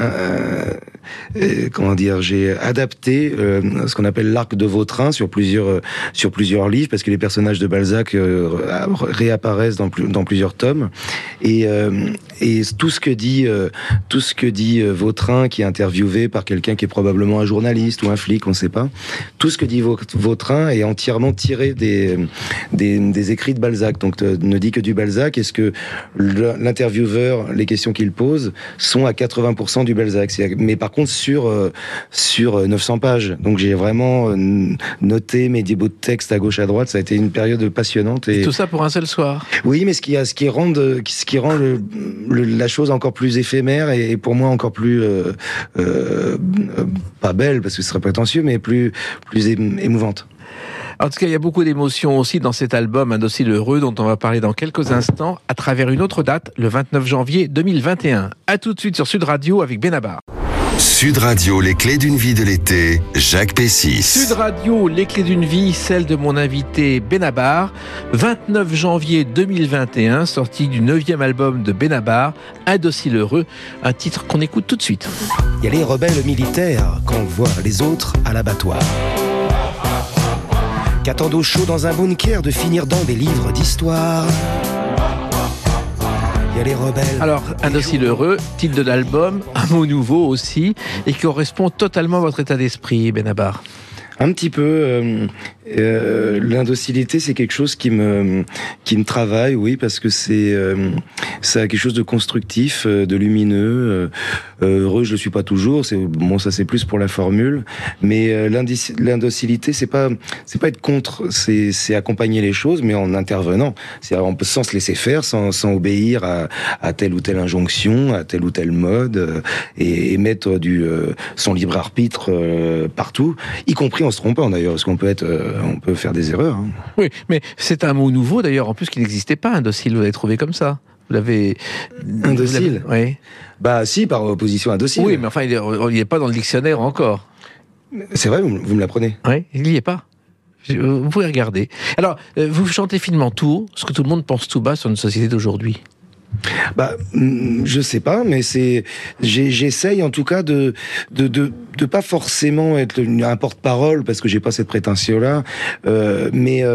adapté ce qu'on appelle l'arc de Vautrin sur plusieurs livres, parce que les personnages de Balzac réapparaissent dans plusieurs tomes. Et tout ce que dit Vautrin, qui est interviewé par quelqu'un qui est probablement un journaliste ou un flic, on ne sait pas. Tout ce que dit Vautrin est entièrement tiré des écrits de Balzac, donc ne dit que du Balzac. Est-ce que l'intervieweur, les questions qu'il pose sont à 80% du Balzac, mais par contre sur 900 pages. Donc j'ai vraiment noté mes bouts de texte à gauche à droite. Ça a été une période passionnante. Et tout ça pour un seul soir. Oui, mais ce qui rend la chose encore plus éphémère et pour moi encore plus pas belle, parce que ce serait prétentieux, mais plus émouvante. En tout cas, il y a beaucoup d'émotions aussi dans cet album, Un dossier heureux, dont on va parler dans quelques instants, à travers une autre date, le 29 janvier 2021. À tout de suite sur Sud Radio avec Benabar. Sud Radio, les clés d'une vie de l'été, Jacques Pessis. Sud Radio, les clés d'une vie, celle de mon invité Benabar. 29 janvier 2021, sortie du 9e album de Benabar, Un dossier heureux, un titre qu'on écoute tout de suite. Il y a les rebelles militaires qu'on voit les autres à l'abattoir, qu'attendent au chaud dans un bunker de finir dans des livres d'histoire. y a les rebelles. Alors, Indocile heureux, titre de l'album, un mot nouveau aussi, et qui correspond totalement à votre état d'esprit, Benabar. Un petit peu. L'indocilité, c'est quelque chose qui me travaille, oui, parce que ça a quelque chose de constructif, de lumineux. Heureux, je le suis pas toujours. Ça c'est plus pour la formule. Mais l'indocilité, c'est pas être contre. C'est accompagner les choses, mais en intervenant. C'est-à-dire, sans se laisser faire, sans obéir à telle ou telle injonction, à tel ou tel mode, et mettre son libre arbitre partout, y compris en se trompant d'ailleurs, parce qu'on peut faire des erreurs. Hein. Oui, mais c'est un mot nouveau d'ailleurs, en plus qui n'existait pas, indocile, vous l'avez trouvé comme ça. Vous l'avez... Indocile ? Oui. Bah si, par opposition à docile. Oui, mais enfin, il n'y est pas dans le dictionnaire encore. C'est vrai, vous me l'apprenez. Oui, il n'y est pas. Vous pouvez regarder. Alors, vous chantez finement tout haut, ce que tout le monde pense tout bas sur une société d'aujourd'hui. Bah, je sais pas, mais j'essaye en tout cas de pas forcément être un porte-parole parce que j'ai pas cette prétention-là, mais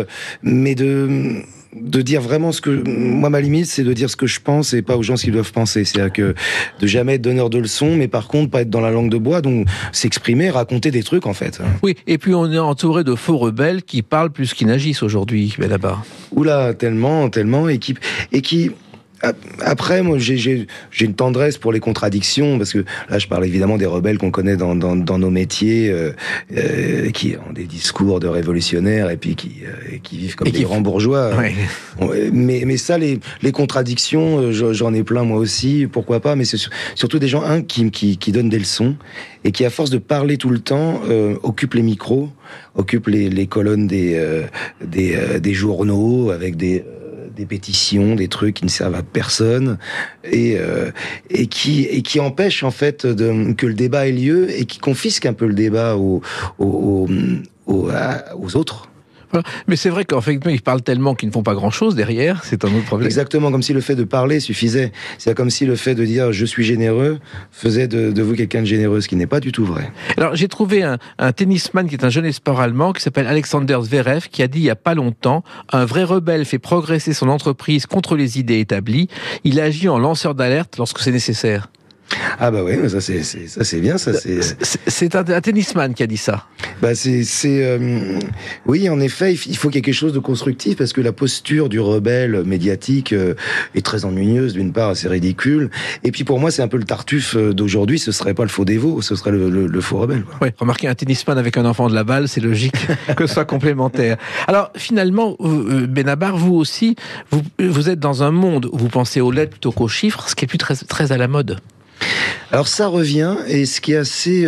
de dire vraiment moi ma limite c'est de dire ce que je pense et pas aux gens ce qu'ils doivent penser. C'est-à-dire que de jamais être donneur de leçons, mais par contre pas être dans la langue de bois, donc s'exprimer, raconter des trucs en fait. Oui, et puis on est entouré de faux rebelles qui parlent plus qu'ils n'agissent aujourd'hui, là-bas. Oula, tellement, et qui après, moi, j'ai une tendresse pour les contradictions, parce que là, je parle évidemment des rebelles qu'on connaît dans nos métiers, qui ont des discours de révolutionnaires et puis qui vivent comme des grands bourgeois. Ouais. Mais ça, les contradictions, j'en ai plein moi aussi. Pourquoi pas ? Mais c'est surtout des gens qui donnent des leçons et qui, à force de parler tout le temps, occupent les micros, occupent les colonnes des journaux avec des pétitions, des trucs qui ne servent à personne et qui empêchent en fait que le débat ait lieu et qui confisquent un peu le débat aux autres. Voilà. Mais c'est vrai qu'en fait, ils parlent tellement qu'ils ne font pas grand-chose derrière, c'est un autre problème. Exactement, comme si le fait de parler suffisait. C'est comme si le fait de dire « je suis généreux » faisait de vous quelqu'un de généreux, ce qui n'est pas du tout vrai. Alors, j'ai trouvé un tennisman qui est un jeune espoir allemand, qui s'appelle Alexander Zverev, qui a dit il n'y a pas longtemps « Un vrai rebelle fait progresser son entreprise contre les idées établies. Il agit en lanceur d'alerte lorsque c'est nécessaire. » Ah bah oui, ça c'est bien, ça c'est. C'est un tennisman qui a dit ça. Bah oui, en effet, il faut quelque chose de constructif parce que la posture du rebelle médiatique est très ennuyeuse d'une part, c'est ridicule. Et puis pour moi, c'est un peu le Tartuffe d'aujourd'hui. Ce serait pas le faux dévot, ce serait le faux rebelle. Oui, remarquez un tennisman avec un enfant de la balle, c'est logique que ce soit complémentaire. Alors finalement, Benabar, vous aussi, vous êtes dans un monde où vous pensez aux lettres plutôt qu'aux chiffres, ce qui est plus très à la mode. Alors ça revient, et ce qui est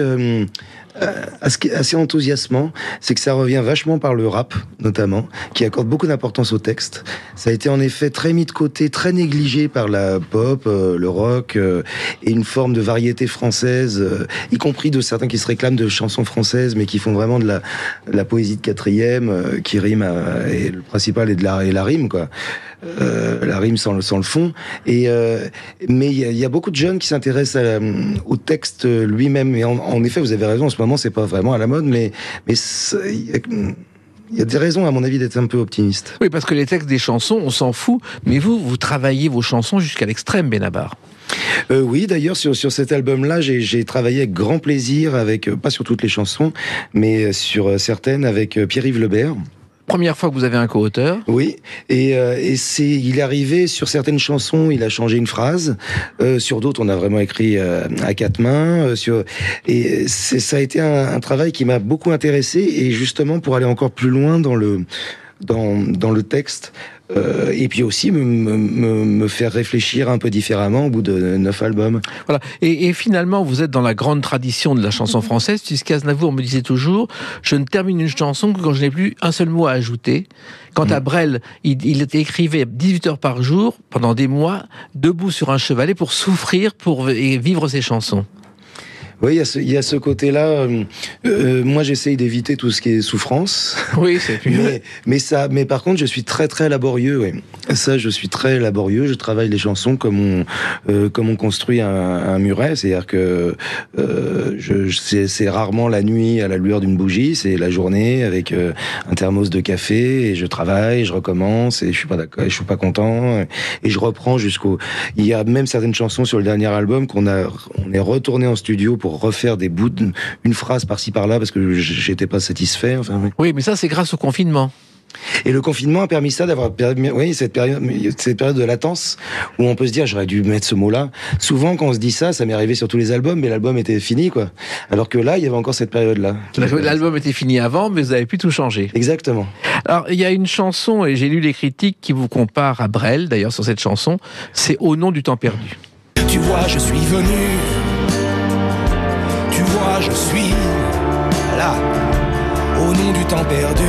assez enthousiasmant, c'est que ça revient vachement par le rap, notamment, qui accorde beaucoup d'importance au texte. Ça a été en effet très mis de côté, très négligé par la pop, le rock, et une forme de variété française, y compris de certains qui se réclament de chansons françaises, mais qui font vraiment de la poésie de quatrième, qui rime, et le principal est la rime, quoi. La rime sans le fond. Mais il y a beaucoup de jeunes qui s'intéressent au texte lui-même. Et en effet, vous avez raison, en ce moment, c'est pas vraiment à la mode, mais il y a des raisons, à mon avis, d'être un peu optimiste. Oui, parce que les textes des chansons, on s'en fout, mais vous travaillez vos chansons jusqu'à l'extrême, Benabar. Oui, d'ailleurs, sur cet album-là, j'ai travaillé avec grand plaisir, pas sur toutes les chansons, mais sur certaines, avec Pierre-Yves Lebert. Première fois que vous avez un co-auteur. Oui, et il est arrivé sur certaines chansons, il a changé une phrase, sur d'autres on a vraiment écrit à quatre mains, ça a été un travail qui m'a beaucoup intéressé, et justement pour aller encore plus loin dans le texte, et puis aussi me faire réfléchir un peu différemment au bout de 9 albums. Voilà. Et finalement, vous êtes dans la grande tradition de la chanson française, puisque Aznavour me disait toujours « Je ne termine une chanson que quand je n'ai plus un seul mot à ajouter ». Quant à Brel, il écrivait 18 heures par jour, pendant des mois, debout sur un chevalet pour souffrir, et vivre ses chansons. Oui, il y a ce côté-là. Moi, j'essaye d'éviter tout ce qui est souffrance. Oui, c'est mais par contre, je suis très très laborieux. Oui. Ça, je suis très laborieux. Je travaille les chansons comme on construit un muret. C'est-à-dire que c'est rarement la nuit à la lueur d'une bougie. C'est la journée avec un thermos de café et je travaille, je recommence et je suis pas d'accord, je suis pas content et je reprends jusqu'au. Il y a même certaines chansons sur le dernier album on est retourné en studio pour refaire des bouts une phrase par-ci par-là parce que j'étais pas satisfait. Enfin, oui, mais ça c'est grâce au confinement. Et le confinement a permis ça, d'avoir cette période de latence où on peut se dire j'aurais dû mettre ce mot-là. Souvent quand on se dit ça m'est arrivé sur tous les albums, mais l'album était fini quoi. Alors que là il y avait encore cette période-là. L'album était fini avant, mais vous avez pu tout changer. Exactement. Alors il y a une chanson et j'ai lu les critiques qui vous comparent à Brel d'ailleurs sur cette chanson. C'est Au nom du temps perdu. Tu vois, je suis venu. Tu vois, je suis là, au nom du temps perdu,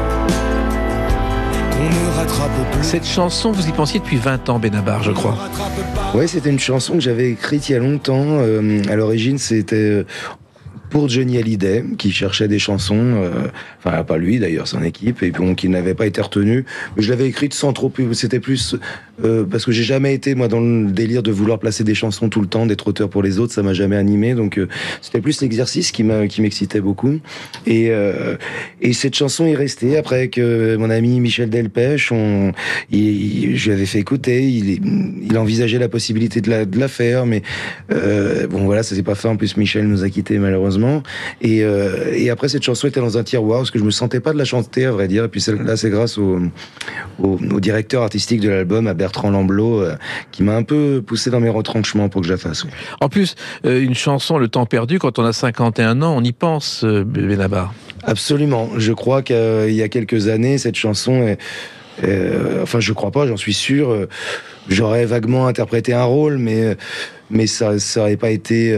qu'on ne rattrape plus. Cette chanson, vous y pensiez depuis 20 ans, Benabar, je crois. Oui, c'était une chanson que j'avais écrite il y a longtemps. À l'origine, c'était pour Johnny Hallyday, qui cherchait des chansons, enfin pas lui d'ailleurs, son équipe, et puis qui n'avait pas été retenu. Mais je l'avais écrite sans trop, c'était plus parce que j'ai jamais été moi dans le délire de vouloir placer des chansons tout le temps, d'être auteur pour les autres, ça m'a jamais animé. Donc c'était plus l'exercice qui m'excitait beaucoup. Et cette chanson est restée après que mon ami Michel Delpech, je lui avais fait écouter, il envisageait la possibilité de la faire, mais bon voilà, ça s'est pas fait. En plus Michel nous a quittés malheureusement. Et après cette chanson était dans un tiroir parce que je me sentais pas de la chanter à vrai dire. Et puis là c'est grâce au directeur artistique de l'album, à Bertrand Lamblot, qui m'a un peu poussé dans mes retranchements pour que je la fasse. En plus, une chanson, Le temps perdu, quand on a 51 ans, on y pense, Benabar. Absolument. Je crois qu'il y a quelques années, cette chanson enfin, je crois pas, j'en suis sûr. J'aurais vaguement interprété un rôle, mais ça aurait pas été.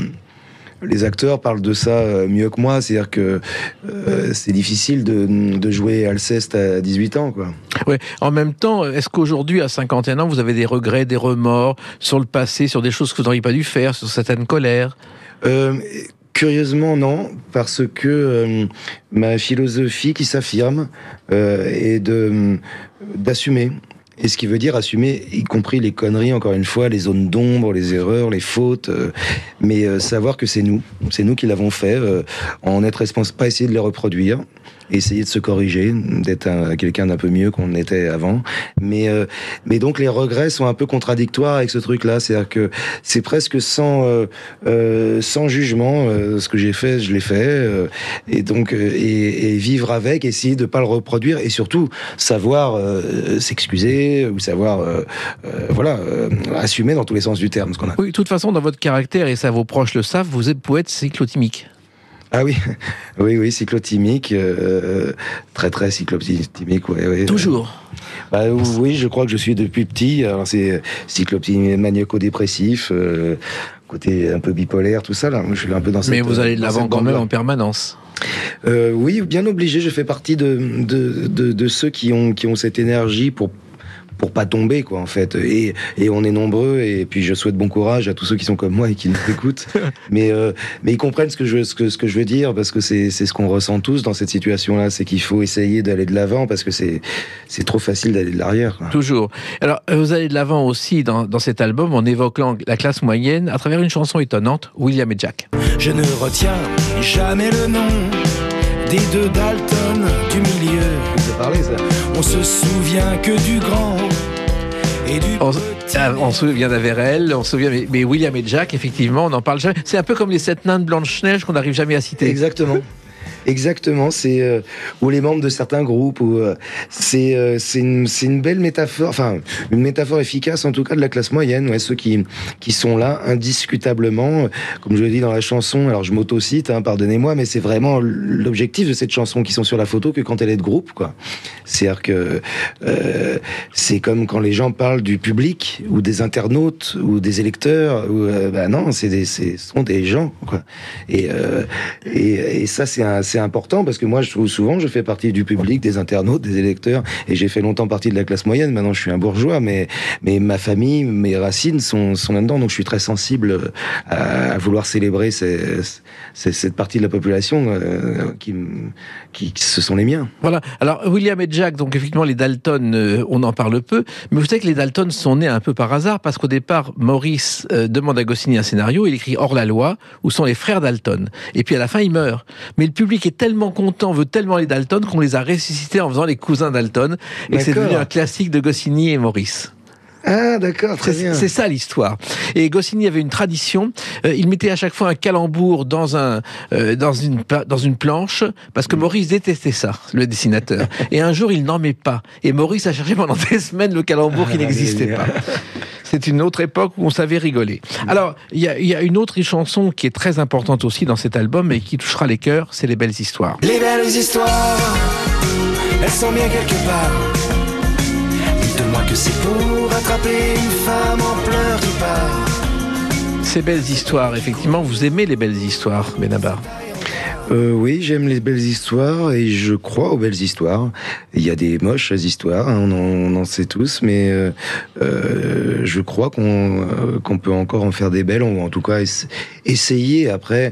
Les acteurs parlent de ça mieux que moi, c'est-à-dire que c'est difficile de jouer Alceste à 18 ans, quoi. Ouais. En même temps, est-ce qu'aujourd'hui, à 51 ans, vous avez des regrets, des remords sur le passé, sur des choses que vous n'auriez pas dû faire, sur certaines colères? Curieusement, non, parce que ma philosophie qui s'affirme est d'assumer. Et ce qui veut dire assumer, y compris les conneries, encore une fois, les zones d'ombre, les erreurs, les fautes, mais savoir que c'est nous qui l'avons fait, en être responsable, pas essayer de les reproduire, essayer de se corriger, d'être quelqu'un d'un peu mieux qu'on était avant. Mais donc les regrets sont un peu contradictoires avec ce truc-là, c'est-à-dire que c'est presque sans jugement. Ce que j'ai fait, je l'ai fait, et donc et vivre avec, essayer de pas le reproduire, et surtout savoir s'excuser ou savoir assumer dans tous les sens du terme ce qu'on a. Oui, de toute façon, dans votre caractère, et ça vos proches le savent, vous êtes poète cyclotimique. Ah oui, oui, cyclotimique, très très cyclotimique, ouais. Toujours. Oui, je crois que je suis depuis petit. Alors c'est cyclotimique, maniaco-dépressif, côté un peu bipolaire, tout ça là. Je suis un peu dans cette. Mais vous allez de l'avant quand même en permanence. Oui, bien obligé. Je fais partie de ceux qui ont cette énergie pour pas tomber, quoi, en fait. Et on est nombreux, et puis je souhaite bon courage à tous ceux qui sont comme moi et qui nous écoutent. mais ils comprennent ce que je veux dire, parce que c'est ce qu'on ressent tous dans cette situation-là, c'est qu'il faut essayer d'aller de l'avant, parce que c'est trop facile d'aller de l'arrière, quoi. Toujours. Alors, vous allez de l'avant aussi dans cet album, en évoquant la classe moyenne, à travers une chanson étonnante, William et Jack. Je ne retiens jamais le nom des deux Dalton du milieu. Ça parlait, ça. On se souvient que du grand et du on se souvient d'Averell, on se souvient, mais William et Jack, effectivement, on n'en parle jamais. C'est un peu comme les 7 nains de Blanche-Neige qu'on n'arrive jamais à citer. Exactement, c'est ou les membres de certains groupes, ou c'est une belle métaphore, enfin une métaphore efficace en tout cas de la classe moyenne, ouais, ceux qui sont là indiscutablement, comme je le dis dans la chanson. Alors je m'auto-cite, pardonnez-moi, mais c'est vraiment l'objectif de cette chanson, qui sont sur la photo que quand elle est de groupe, quoi. C'est-à-dire que c'est comme quand les gens parlent du public ou des internautes ou des électeurs, ou non, ce sont des gens, quoi. Et ça c'est c'est important parce que moi, je trouve souvent, je fais partie du public, des internautes, des électeurs, et j'ai fait longtemps partie de la classe moyenne. Maintenant, je suis un bourgeois, mais ma famille, mes racines sont là-dedans, donc je suis très sensible à vouloir célébrer cette partie de la population qui ce sont les miens. Voilà. Alors, William et Jack, donc effectivement, les Dalton, on en parle peu, mais vous savez que les Dalton sont nés un peu par hasard, parce qu'au départ, Maurice demande à Goscinny un scénario, il écrit Hors la loi, où sont les frères Dalton. Et puis à la fin, il meurt. Mais le public est tellement content, veut tellement les Dalton, qu'on les a ressuscités en faisant les cousins Dalton, et c'est devenu un classique de Goscinny et Maurice. Ah, d'accord, très bien. C'est ça l'histoire. Et Goscinny avait une tradition. Il mettait à chaque fois un calembour dans une planche, parce que Maurice détestait ça, le dessinateur. Et un jour, il n'en met pas. Et Maurice a cherché pendant des semaines le calembour qui n'existait pas. C'est une autre époque où on savait rigoler. Alors, il y a une autre chanson qui est très importante aussi dans cet album et qui touchera les cœurs, c'est Les Belles Histoires. Les belles histoires, elles sont bien quelque part. Dites-moi que c'est pour attraper une femme en pleurs qui part. Ces belles histoires, effectivement, vous aimez les belles histoires, Benabar? Oui, j'aime les belles histoires et je crois aux belles histoires. Il y a des moches histoires, hein, on en sait tous, mais je crois qu'on peut encore en faire des belles, ou en tout cas essayer. Après,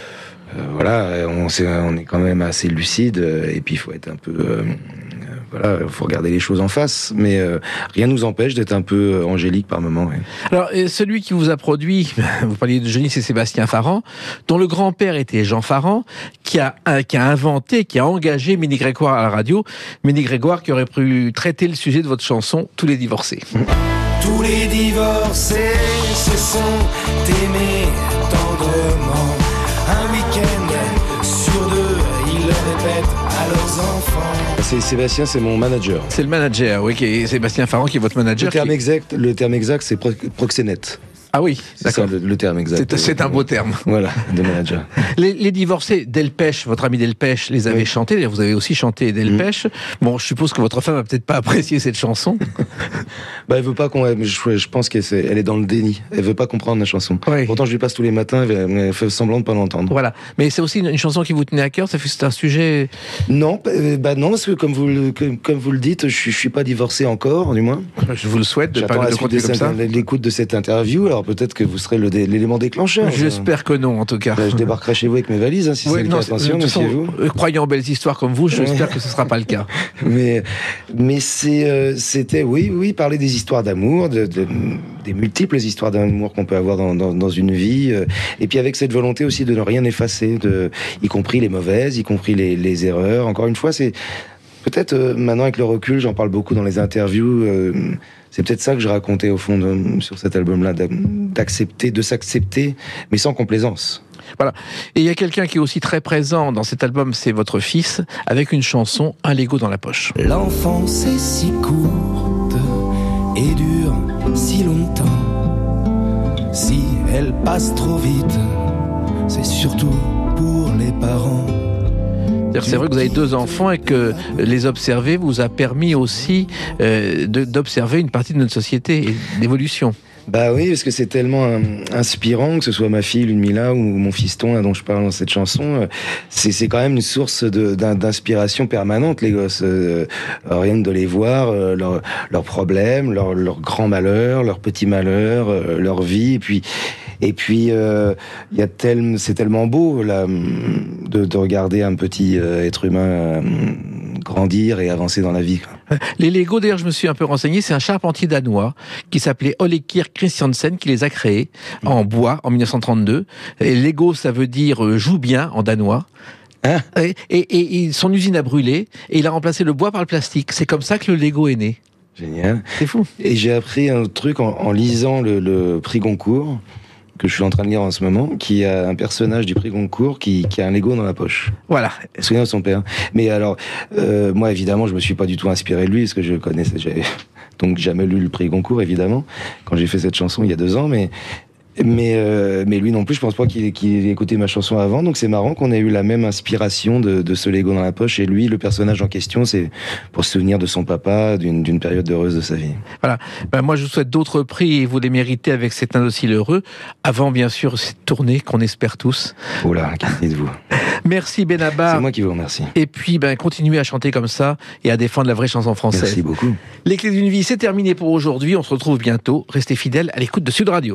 voilà, on est quand même assez lucide, et puis il faut être un peu... voilà, il faut regarder les choses en face, mais rien ne nous empêche d'être un peu angélique par moment. Ouais. Alors, celui qui vous a produit, vous parliez de Johnny, c'est Sébastien Farran, dont le grand-père était Jean Farran, qui a inventé, qui a engagé Ménie Grégoire à la radio. Ménie Grégoire qui aurait pu traiter le sujet de votre chanson, Tous les divorcés. Tous les divorcés se sont aimés tendrement. Un week-end sur deux, ils le répètent à leurs enfants. Sébastien, c'est mon manager. C'est le manager, oui, qui est Sébastien Farran, qui est votre manager. Le terme exact, c'est proxénète. Ah oui, d'accord. C'est le terme exact. C'est un beau terme. Voilà, de manager. Les divorcés, Delpech, votre ami Delpech, les avait chantés. D'ailleurs, vous avez aussi chanté Delpech. Bon, je suppose que votre femme va peut-être pas apprécier cette chanson. Elle veut pas je pense qu'elle est dans le déni. Elle veut pas comprendre la chanson. Oui. Pourtant, je lui passe tous les matins, elle fait semblant de pas l'entendre. Voilà. Mais c'est aussi une chanson qui vous tenait à cœur. C'est un sujet. Non, non, parce que comme vous le dites, je suis pas divorcé encore, du moins. Je vous le souhaite. J'attends l'écoute de cette interview. Alors peut-être que vous serez l'élément déclencheur. J'espère que non, en tout cas. Je débarquerai chez vous avec mes valises, hein, si c'est le cas. Attention, méfiez-vous. Croyant en belles histoires comme vous, j'espère que ce ne sera pas le cas. Mais c'était, oui, parler des histoires d'amour, des multiples histoires d'amour qu'on peut avoir dans une vie. Et puis avec cette volonté aussi de ne rien effacer, y compris les mauvaises, y compris les erreurs. Encore une fois, c'est peut-être maintenant avec le recul, j'en parle beaucoup dans les interviews. C'est peut-être ça que je racontais au fond sur cet album-là, de s'accepter, mais sans complaisance. Voilà. Et il y a quelqu'un qui est aussi très présent dans cet album, c'est votre fils, avec une chanson, Un Lego dans la poche. L'enfance est si courte et dure si longtemps. Si elle passe trop vite, c'est surtout pour les parents. C'est vrai que vous avez 2 enfants et que les observer vous a permis aussi d'observer une partie de notre société et d'évolution. Bah oui, parce que c'est tellement inspirant, que ce soit ma fille Ludmilla ou mon fiston là, dont je parle dans cette chanson. C'est quand même une source d'inspiration permanente, les gosses. Rien que de les voir, leurs problèmes, leurs grands malheurs, leurs petits malheurs, leur vie. Et puis, c'est tellement beau là de regarder un petit être humain grandir et avancer dans la vie. Les Lego, d'ailleurs, je me suis un peu renseigné, c'est un charpentier danois qui s'appelait Ole Kirk Christiansen qui les a créés en bois en 1932. Et Lego, ça veut dire joue bien en danois. Hein? Et son usine a brûlé et il a remplacé le bois par le plastique. C'est comme ça que le Lego est né. Génial. C'est fou. Et j'ai appris un truc en lisant le prix Goncourt, que je suis en train de lire en ce moment, qui a un personnage du prix Goncourt qui a un Lego dans la poche. Voilà. Je me souviens de son père. Mais alors, moi, évidemment, je me suis pas du tout inspiré de lui, parce que je connaissais, j'avais donc jamais lu le prix Goncourt, évidemment, quand j'ai fait cette chanson il y a 2 ans, mais lui non plus, je pense pas qu'il ait écouté ma chanson avant, donc c'est marrant qu'on ait eu la même inspiration de ce Lego dans la poche, et lui, le personnage en question, c'est pour se souvenir de son papa, d'une période heureuse de sa vie. Voilà. Moi, je vous souhaite d'autres prix, et vous les méritez avec cet indocile heureux, avant, bien sûr, cette tournée qu'on espère tous. Oh là, qu'est-ce que dites-vous ? Merci Benabar. C'est moi qui vous remercie. Et puis, continuez à chanter comme ça et à défendre la vraie chanson française. Merci beaucoup. Les Clés d'une vie, c'est terminé pour aujourd'hui. On se retrouve bientôt. Restez fidèles à l'écoute de Sud Radio.